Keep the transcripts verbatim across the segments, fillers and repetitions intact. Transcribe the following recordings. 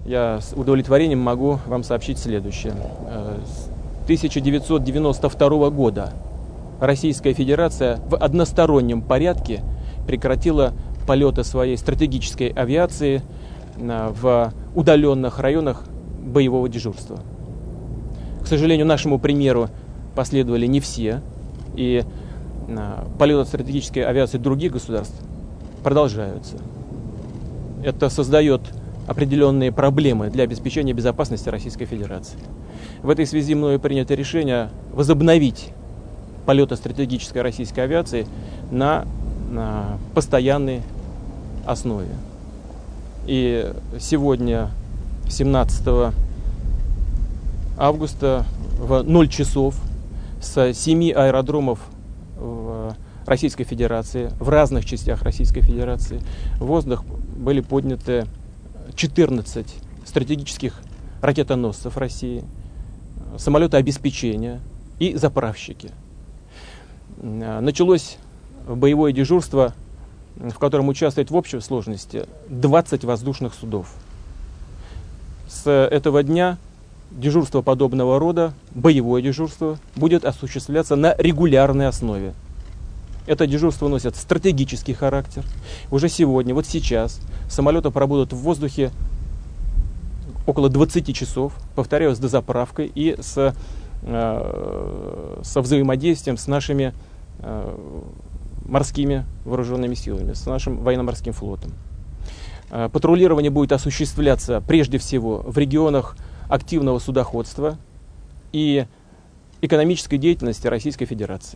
я с удовлетворением могу вам сообщить следующее. С тысяча девятьсот девяносто второго года Российская Федерация в одностороннем порядке прекратила полеты своей стратегической авиации в удаленных районах боевого дежурства. К сожалению, нашему примеру последовали не все, и полеты стратегической авиации других государств продолжаются. Это создает определенные проблемы для обеспечения безопасности Российской Федерации. В этой связи мною принято решение возобновить полеты стратегической российской авиации на, на постоянной основе. И сегодня, семнадцатого августа, в ноль часов с семи аэродромов в Российской Федерации, в разных частях Российской Федерации, в воздух были подняты четырнадцать стратегических ракетоносцев России, самолеты обеспечения и заправщики. Началось боевое дежурство, в котором участвует в общей сложности двадцать воздушных судов. С этого дня дежурство подобного рода, боевое дежурство, будет осуществляться на регулярной основе. Это дежурство носит стратегический характер. Уже сегодня, вот сейчас, самолеты пробудут в воздухе около двадцати часов, повторяю, с дозаправкой и с, э, со взаимодействием с нашими э, морскими вооруженными силами, с нашим военно-морским флотом. Э, патрулирование будет осуществляться прежде всего в регионах активного судоходства и экономической деятельности Российской Федерации.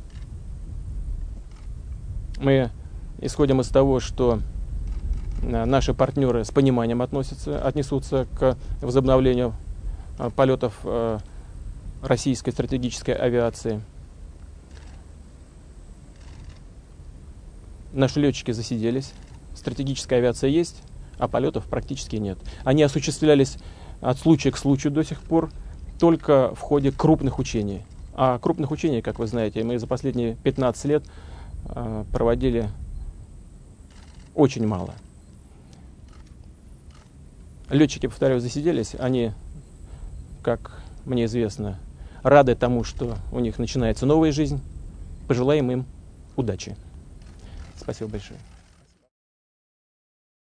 Мы исходим из того, что наши партнеры с пониманием относятся, отнесутся к возобновлению полетов российской стратегической авиации. Наши летчики засиделись, стратегическая авиация есть, а полетов практически нет. Они осуществлялись от случая к случаю до сих пор только в ходе крупных учений. А крупных учений, как вы знаете, мы за последние пятнадцать лет проводили очень мало. Летчики, повторяю, засиделись. Они, как мне известно, рады тому, что у них начинается новая жизнь. Пожелаем им удачи. Спасибо большое.